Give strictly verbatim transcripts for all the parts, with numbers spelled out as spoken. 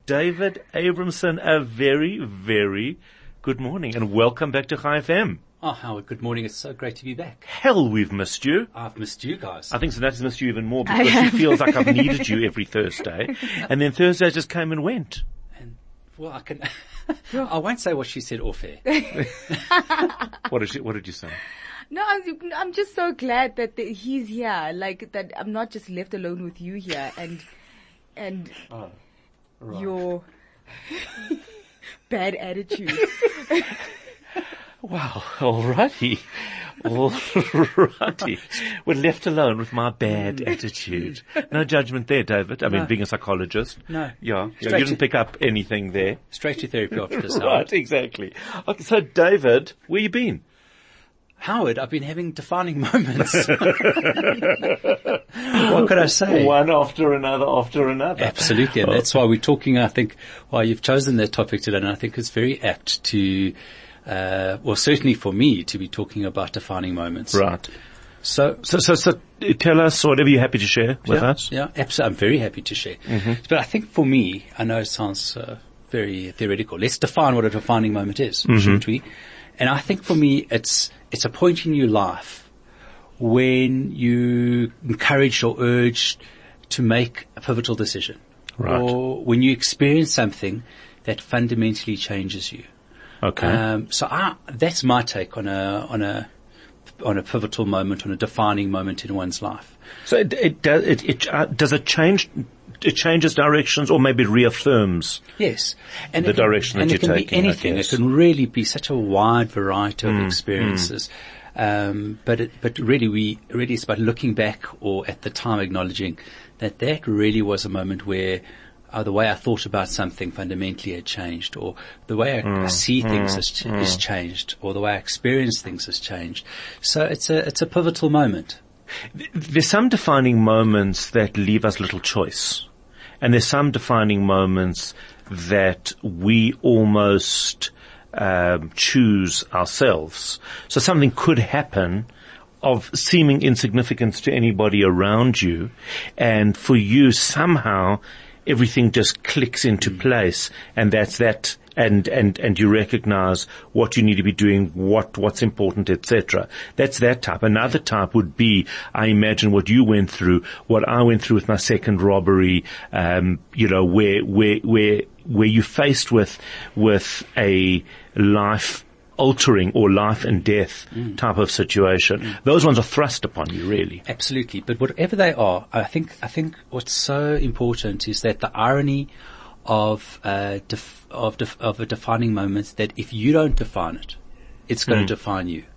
David Abramson, a very, very good morning and welcome back to Chai F M. Oh, Howard, good morning. It's so great to be back. Hell, we've missed you. I've missed you guys. I think Sonata's missed you even more because she feels like I've needed you every Thursday. And then Thursday just came and went. And, well, I can, I won't say what she said off air. What did she, what did you say? No, I'm, I'm just so glad that the, he's here, like that I'm not just left alone with you here and, and Oh, right. your bad attitude. Wow, alrighty. Alrighty. We're left alone with my bad attitude. No judgment there, David. I mean, No. being a psychologist. No. Yeah. yeah Straight you didn't to- pick up anything there. Straight to therapy after this, Right, Howard. exactly. Okay, so David, where you been? Howard, I've been having defining moments. What could I say? One after another after another. Absolutely, and that's why we're talking, I think, why you've chosen that topic today, and I think it's very apt to, uh, well, certainly for me, to be talking about defining moments. Right. So, So, so, so, tell us whatever you're happy to share with yeah, us. Yeah, absolutely. I'm very happy to share. Mm-hmm. But I think for me, I know it sounds uh, very theoretical. Let's define what a defining moment is, Mm-hmm. shouldn't we? And I think for me, it's it's a point in your life when you encourage or urge to make a pivotal decision, Right. or when you experience something that fundamentally changes you. Okay. Um, so I, that's my take on a on a on a pivotal moment, on a defining moment in one's life. so it, it does, it, it, uh, does it change, it changes directions or maybe reaffirms? Yes. And The it can- direction that and you're it can taking, I be anything. It guess. can really be such a wide variety Mm, of experiences. Um, but it, but really we, really it's about looking back or at the time acknowledging that that really was a moment where uh, the way I thought about something fundamentally had changed, or the way I, Mm, I see things has, ch- has changed, or the way I experience things has changed. So it's a, it's a pivotal moment. There's some defining moments that leave us little choice. And there's some defining moments that we almost um, choose ourselves. So something could happen of seeming insignificance to anybody around you, and for you somehow everything just clicks into place, and that's that. And, and, and you recognize what you need to be doing, what, what's important, et cetera. That's that type. Another type would be, I imagine, what you went through, what I went through with my second robbery, um, you know, where, where, where, where you're faced with, with a life altering or life and death Mm. type of situation. Mm. Those ones are thrust upon you, really. Absolutely. But whatever they are, I think, I think what's so important is that the irony of, uh, def- of, def- of a defining moment, that if you don't define it, it's going Mm. to define you.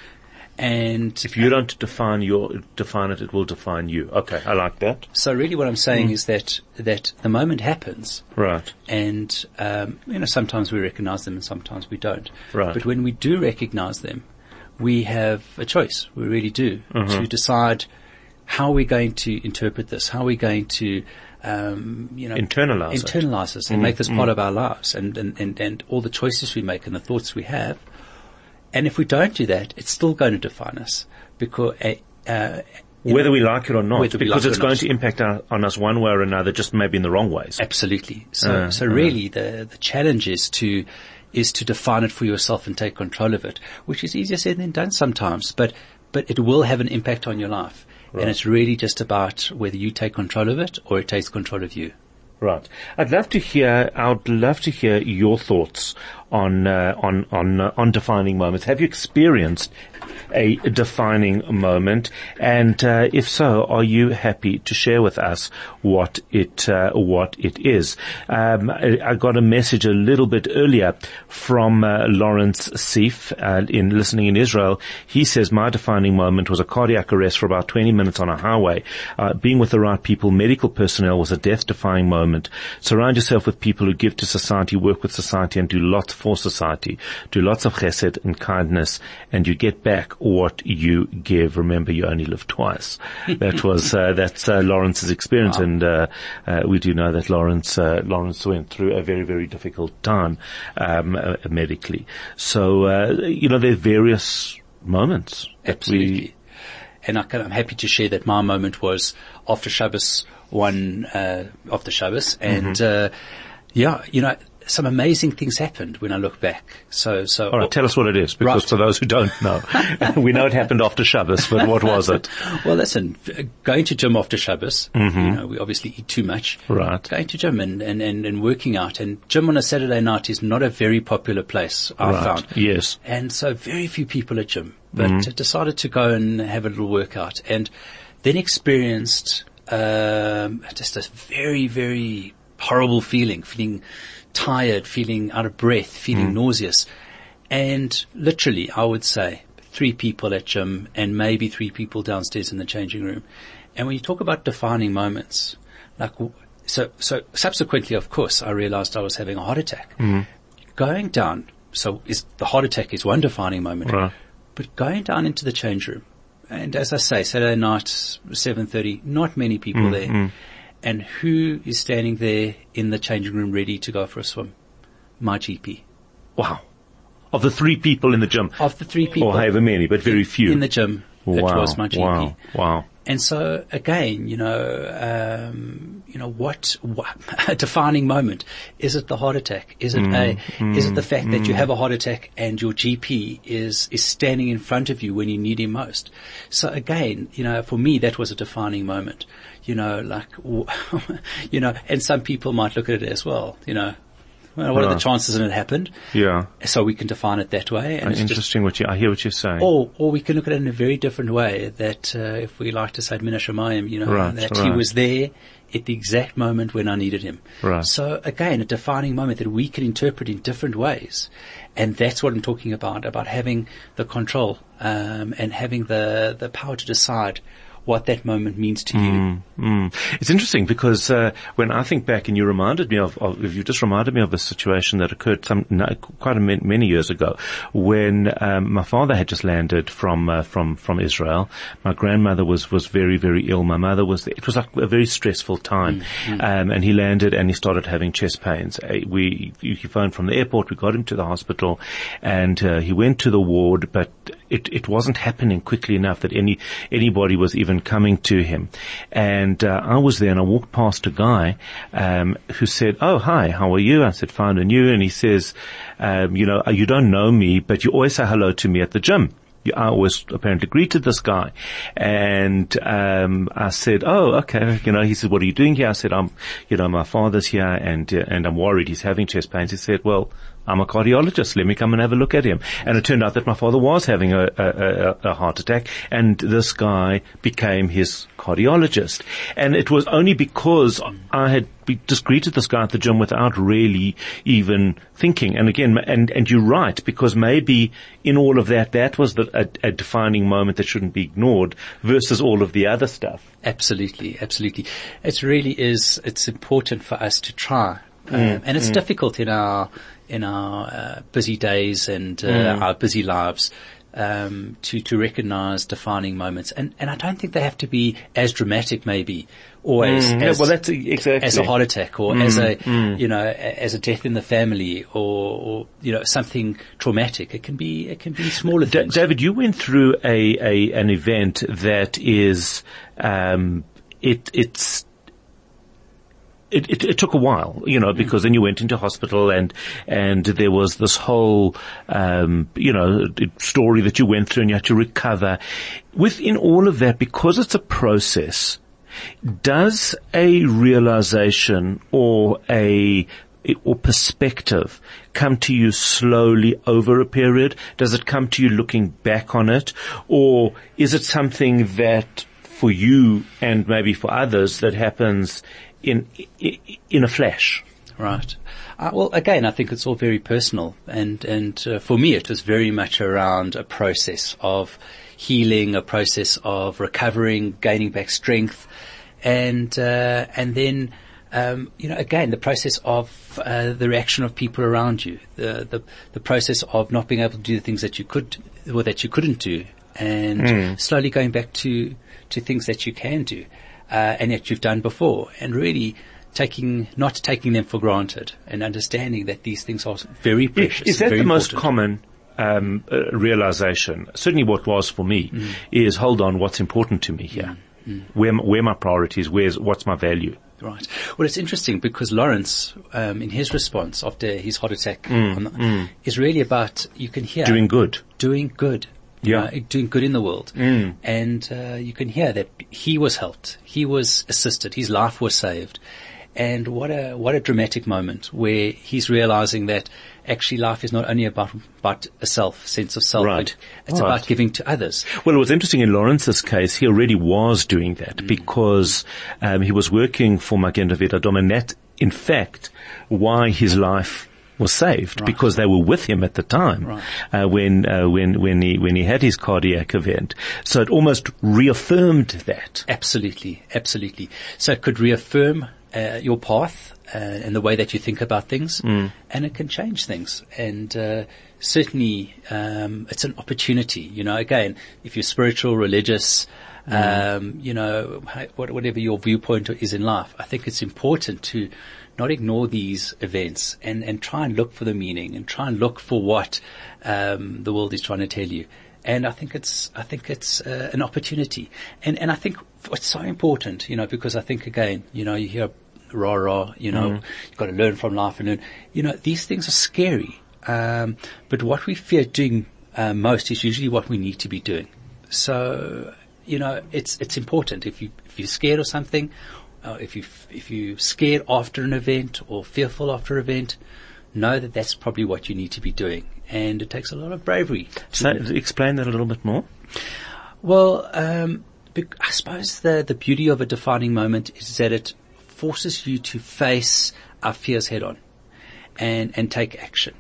And If you don't define your, define it, it will define you. Okay, I like that. so really what I'm saying is that, that the moment happens, Right. and, um, you know, sometimes we recognize them and sometimes we don't. Right. But when we do recognize them, we have a choice. We really do, Mm-hmm. to decide how we're going to interpret this, how we're going to, um, you know, Internalize it. internalize this and Mm, make this part of our lives, and, and, and, and all the choices we make and the thoughts we have. And if we don't do that, it's still going to define us, because, uh, uh, you Whether know, we like it or not, whether we because like it it's or going not. to impact our, on us one way or another, just maybe in the wrong ways. Absolutely. So, Uh, so uh. really the, the challenge is to, is to define it for yourself and take control of it, which is easier said than done sometimes, but, but it will have an impact on your life. Right. And it's really just about whether you take control of it or it takes control of you. Right. I'd love to hear, I'd love to hear your thoughts on, uh, on, on, uh, on defining moments. Have you experienced a defining moment? And, uh, if so, are you happy to share with us what it, uh, what it is? Um, I, I got a message a little bit earlier from, uh, Lawrence Seif, uh, in listening in Israel. He says, my defining moment was a cardiac arrest for about twenty minutes on a highway. Uh, being with the right people, medical personnel, was a death-defying moment. Surround yourself with people who give to society, work with society, and do lots for society. Do lots of chesed and kindness, and you get back what you give. Remember, you only live twice. That was, uh, that's, uh, Lawrence's experience. Wow. And, uh, uh, we do know that Lawrence, uh, Lawrence went through a very, very difficult time, um, uh, medically. So, uh, you know, there are various moments. that Absolutely. we- And I can, I'm happy to share that my moment was after Shabbos, one, uh, after Shabbos, and, uh, Yeah, you know, some amazing things happened when I look back. So, so. All right, tell us what it is, because Right. for those who don't know, we know it happened after Shabbos, but what was it? Well, listen, f- going to gym after Shabbos, Mm-hmm. you know, we obviously eat too much. Right. Going to gym and, and, and, and working out. And gym on a Saturday night is not a very popular place, I Right. found. Yes. And so very few people at gym, but Mm-hmm. I decided to go and have a little workout, and then experienced um, just a very, very horrible feeling, feeling tired, feeling out of breath, feeling Mm. nauseous. And literally, I would say, three people at gym and maybe three people downstairs in the changing room. And when you talk about defining moments, like, w- so, so subsequently, of course, I realized I was having a heart attack. Mm. Going down, so is, the heart attack is one defining moment. Right. But going down into the change room, and as I say, Saturday night, seven thirty, not many people Mm, there. mm. And who is standing there in the changing room ready to go for a swim? My G P. Wow. Of the three people in the gym, Of the three people or however many, but very few. in the gym, it wow. was my G P. Wow. Wow. And so again, you know, um, you know, what, what a defining moment. Is it the heart attack? Is it a, is it the fact that you have a heart attack and your G P is, is standing in front of you when you need him most? So again, you know, for me, that was a defining moment, you know, like, you know, and some people might look at it as well, you know, well, what are Right. the chances that it happened? Yeah. So we can define it that way. And it's just, Interesting what you, I hear what you're saying. or, or we can look at it in a very different way, that uh, if we like to say Mina Shemayim, you know, Right, that he right. was there at the exact moment when I needed him. Right. So again, a defining moment that we can interpret in different ways. And that's what I'm talking about, about having the control um, and having the, the power to decide what that moment means to you. Mm, mm. It's interesting because uh, when I think back, and you reminded me of, of, you just reminded me of a situation that occurred some no, quite a many, many years ago, when um, my father had just landed from uh, from from Israel. My grandmother was was very very ill. My mother was there. It was like a very stressful time, Mm, um, and he landed and he started having chest pains. Uh, we he phoned from the airport. We got him to the hospital, and uh, he went to the ward, but it it wasn't happening quickly enough that any anybody was even coming to him. And uh, I was there and I walked past a guy um, who said, "Oh, hi, how are you?" I said, "Fine, and you?" And he says, um, you know, "You don't know me, but you always say hello to me at the gym." I always apparently greeted this guy. And um I said, "Oh, okay." You know, he said, "What are you doing here?" I said, "I'm, you know, my father's here and uh, and I'm worried he's having chest pains." He said, "Well, I'm a cardiologist. Let me come and have a look at him." And it turned out that my father was having a, a, a, a heart attack, and this guy became his cardiologist. And it was only because I had be, just greeted this guy at the gym without really even thinking. And again, and, and you're right, because maybe in all of that, that was the, a, a defining moment that shouldn't be ignored versus all of the other stuff. Absolutely, absolutely. It really is, it's important for us to try. Um, Mm, and it's mm. difficult in our, in our uh, busy days and uh, Mm. our busy lives, um, to, to recognize defining moments. And, and I don't think they have to be as dramatic maybe, or as, Mm, as, yeah, well, that's exactly. as a heart attack, or Mm, as a, mm. you know, a- as a death in the family, or, or, you know, something traumatic. It can be, it can be smaller Da- things. David, you went through a, a an event that is, um, it, it's, It, it, it took a while, you know, because then you went into hospital and, and there was this whole, um, you know, story that you went through and you had to recover. Within all of that, because it's a process, does a realization or a, or perspective come to you slowly over a period? Does it come to you looking back on it? Or is it something that for you and maybe for others that happens in in a flash? Right. Uh, well, again, I think it's all very personal, and and uh, for me, it was very much around a process of healing, a process of recovering, gaining back strength, and uh, and then um, you know, again, the process of uh, the reaction of people around you, the the the process of not being able to do the things that you could or that you couldn't do, and Mm. slowly going back to to things that you can do. Uh, and that you've done before, and really taking, not taking them for granted, and understanding that these things are very precious. Is that very the most important. common um, uh, realization? Certainly what was for me is, hold on, what's important to me here? Mm. Where, where my priorities, where's, what's my value? Right. Well, it's interesting because Lawrence, um, in his response after his heart attack, mm, on the, mm. is really about, you can hear. Doing good. Doing good. Yeah. Uh, doing good in the world. Mm. And uh, you can hear that he was helped. He was assisted. His life was saved. And what a what a dramatic moment where he's realizing that actually life is not only about about a self, sense of self. Right. It's right. about giving to others. Well, it was interesting in Lawrence's case, he already was doing that mm. because um, he was working for Magen David Adom, and that, in fact, why his life was saved, right. because they were with him at the time right. uh, when uh, when when he when he had his cardiac event. So it almost reaffirmed that. Absolutely, absolutely. So it could reaffirm Uh, your path uh, and the way that you think about things, mm. and it can change things. And uh, certainly, um, it's an opportunity. You know, again, if you're spiritual, religious, mm. um, you know, whatever your viewpoint is in life, I think it's important to not ignore these events and and try and look for the meaning and try and look for what um, the world is trying to tell you. And I think it's, I think it's uh, an opportunity. And, and I think it's so important, you know, because I think again, you know, you hear rah rah, you know, mm. you've got to learn from life and learn. You know, these things are scary. Um, but what we fear doing uh, most is usually what we need to be doing. So, you know, it's, it's important. If you, if you're scared of something, uh, if you, if you're scared after an event or fearful after an event, know that that's probably what you need to be doing. And it takes a lot of bravery. So, explain that a little bit more. Well, um, I suppose the, the beauty of a defining moment is that it forces you to face our fears head on and, and take action.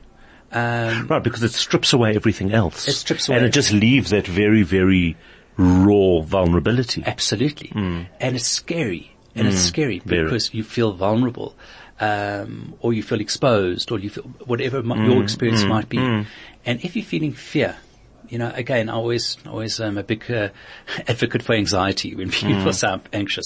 Um, right, because it strips away everything else. It strips away. And it just leaves that very, very raw vulnerability. Absolutely. Mm. And it's scary. And mm, it's scary because very. You feel vulnerable. Um, or you feel exposed, or you feel whatever mm, your experience mm, might be. Mm. And if you're feeling fear, you know, again, I always, always am um, a big uh, advocate for anxiety when people mm. sound anxious.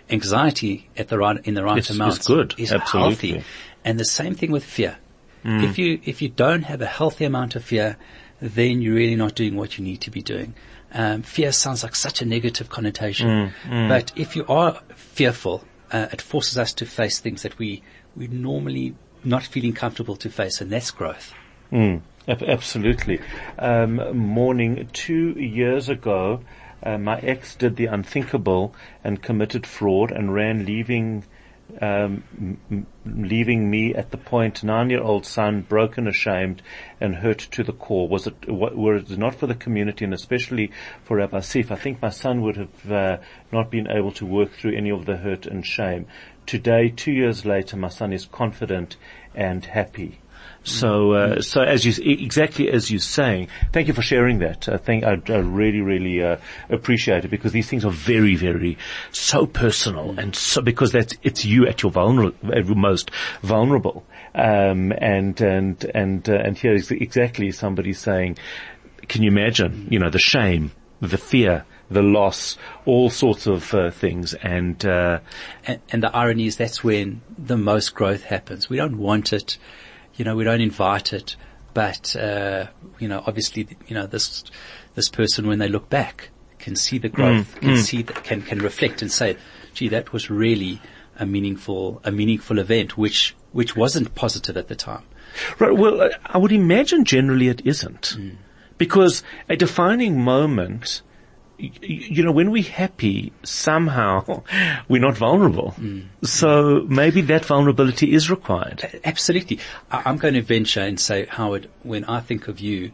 Anxiety at the right, in the right it's, amount is good, is absolutely. Healthy. And the same thing with fear. Mm. If you if you don't have a healthy amount of fear, then you're really not doing what you need to be doing. Um, fear sounds like such a negative connotation, mm, mm. but if you are fearful, uh, it forces us to face things that we we're normally not feeling comfortable to face, and that's growth. Mm, absolutely. Um, morning, two years ago, uh, my ex did the unthinkable and committed fraud and ran, leaving um, m- leaving me at the point, nine-year-old son, broken, ashamed, and hurt to the core. Was it, were it not for the community and especially for Rabbi Sif, I think my son would have uh, not been able to work through any of the hurt and shame. Today, two years later, my son is confident and happy. So, uh, so as you, exactly as you're saying, thank you for sharing that. I think I, I really, really, uh, appreciate it because these things are very, very, so personal and so, because that's, it's you at your vulnerable, most vulnerable. Um, and, and, and, uh, and here is exactly somebody saying, can you imagine, you know, the shame, the fear, the loss, all sorts of uh, things, and, uh, and and the irony is that's when the most growth happens. We don't want it, you know, we don't invite it, but uh, you know, obviously, you know, this this person when they look back can see the growth, mm, can mm. see that, can can reflect and say, "Gee, that was really a meaningful a meaningful event," which which wasn't positive at the time. Right. Well, I would imagine generally it isn't, mm. because a defining moment. You know, when we're happy, somehow we're not vulnerable. Mm. So maybe that vulnerability is required. Absolutely. I'm going to venture and say, Howard, when I think of you,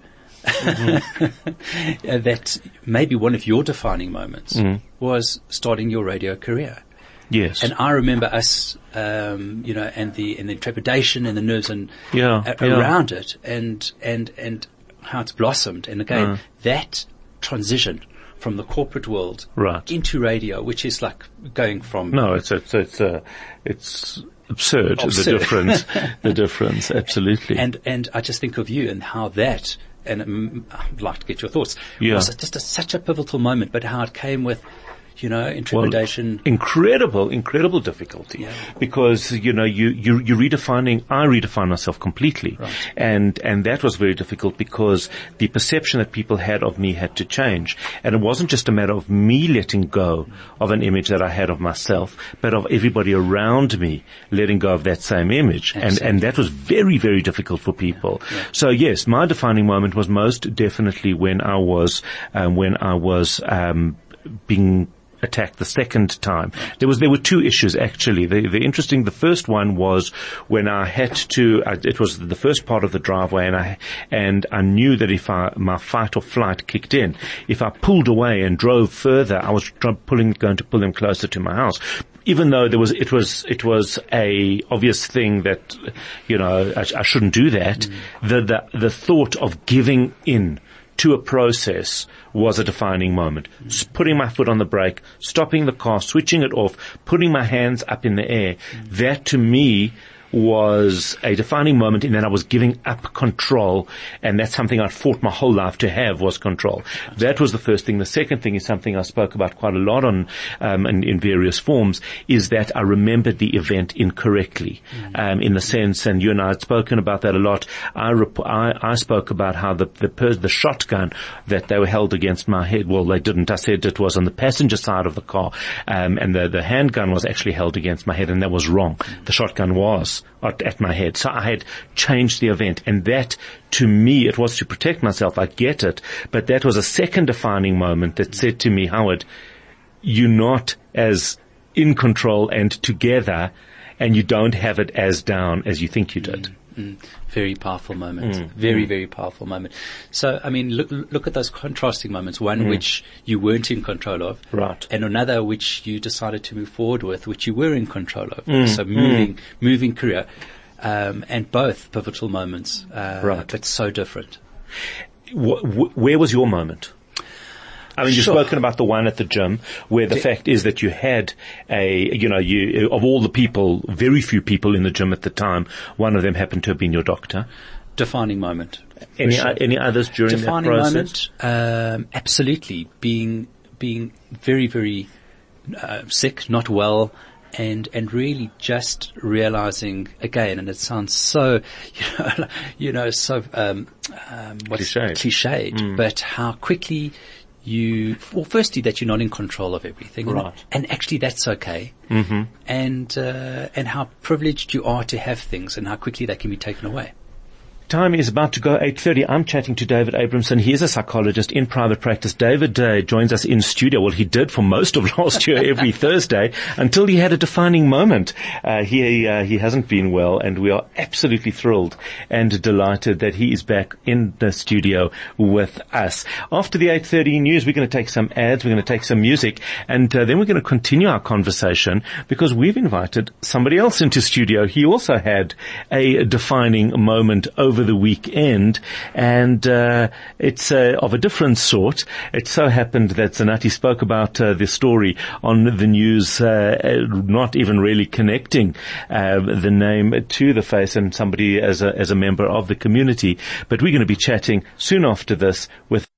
mm-hmm. that maybe one of your defining moments mm. was starting your radio career. Yes. And I remember us, um, you know, and the, and the trepidation and the nerves and yeah, a- yeah. around it and, and, and how it's blossomed. And again, uh. that transition from the corporate world right. into radio, which is like going from no, it's it's it's uh, it's absurd, absurd. the difference, the difference, absolutely. And and I just think of you and how that, and um, I'd like to get your thoughts. Yeah. Was just a, such a pivotal moment, but how it came with, you know, intrepidation. Well, incredible, incredible difficulty. Yeah. Because, you know, you, you, you're redefining, I redefine myself completely. Right. And, and that was very difficult because the perception that people had of me had to change. And it wasn't just a matter of me letting go of an image that I had of myself, but of everybody around me letting go of that same image. And, and that was very, very difficult for people. Yeah. Yeah. So yes, my defining moment was most definitely when I was, um, when I was, um, being attacked the second time. There was, there were two issues actually. The, the interesting, the first one was when I had to, uh, it was the first part of the driveway and I, and I knew that if I, my fight or flight kicked in, if I pulled away and drove further, I was pulling, going to pull them closer to my house. Even though there was, it was, it was a obvious thing that, you know, I, I shouldn't do that. Mm. The, the, the thought of giving in to a process was a defining moment. Mm. Putting my foot on the brake, stopping the car, switching it off, putting my hands up in the air. Mm. That to me was a defining moment in that I was giving up control, and that's something I'd fought my whole life to have, was control. That was the first thing. The second thing is something I spoke about quite a lot on, um, in, in various forms, is that I remembered the event incorrectly, mm-hmm. um, in the sense, and you and I had spoken about that a lot. I, rep- I, I spoke about how the, the, per- the shotgun that they were held against my head, well, they didn't. I said it was on the passenger side of the car, um, and the, the handgun was actually held against my head, and that was wrong. The shotgun was At, at my head. So I had changed the event, and that to me, it was to protect myself. I get it, but that was a second defining moment that said to me, Howard, you're not as in control and together, and you don't have it as down as you think you did. Mm, mm. Very powerful moment. Mm, very, mm. very powerful moment. So, I mean, look, look at those contrasting moments. One mm. which you weren't in control of. Right. And another which you decided to move forward with, which you were in control of. Mm, so moving, mm. moving career. Um, and both pivotal moments. Uh, right. But so different. Wh- wh- where was your moment? I mean, you've sure. spoken about the one at the gym, where the, the fact is that you had a, you know, you, of all the people, very few people in the gym at the time, one of them happened to have been your doctor. Defining moment. Any, sure. any others during Defining that process? moment, um, absolutely. Being, being very, very, uh, sick, not well, and, and really just realizing again, and it sounds so, you know, you know, so, um, um, what's cliched, cliched mm. but how quickly you, well, firstly, that you're not in control of everything. Right. And, and actually that's okay. Mm-hmm. And, uh, and how privileged you are to have things and how quickly they can be taken away. Time is about to go eight thirty. I'm chatting to David Abramson. He is a psychologist in private practice. David uh, joins us in studio. Well, he did for most of last year every Thursday until he had a defining moment. Uh, he uh, he hasn't been well, and we are absolutely thrilled and delighted that he is back in the studio with us. After the eight thirty news, we're going to take some ads, we're going to take some music, and uh, then we're going to continue our conversation because we've invited somebody else into studio. He also had a defining moment over the weekend, and uh, it's uh, of a different sort. It so happened that Zanati spoke about uh, the story on the news, uh, not even really connecting uh, the name to the face and somebody as a as a member of the community. But we're going to be chatting soon after this with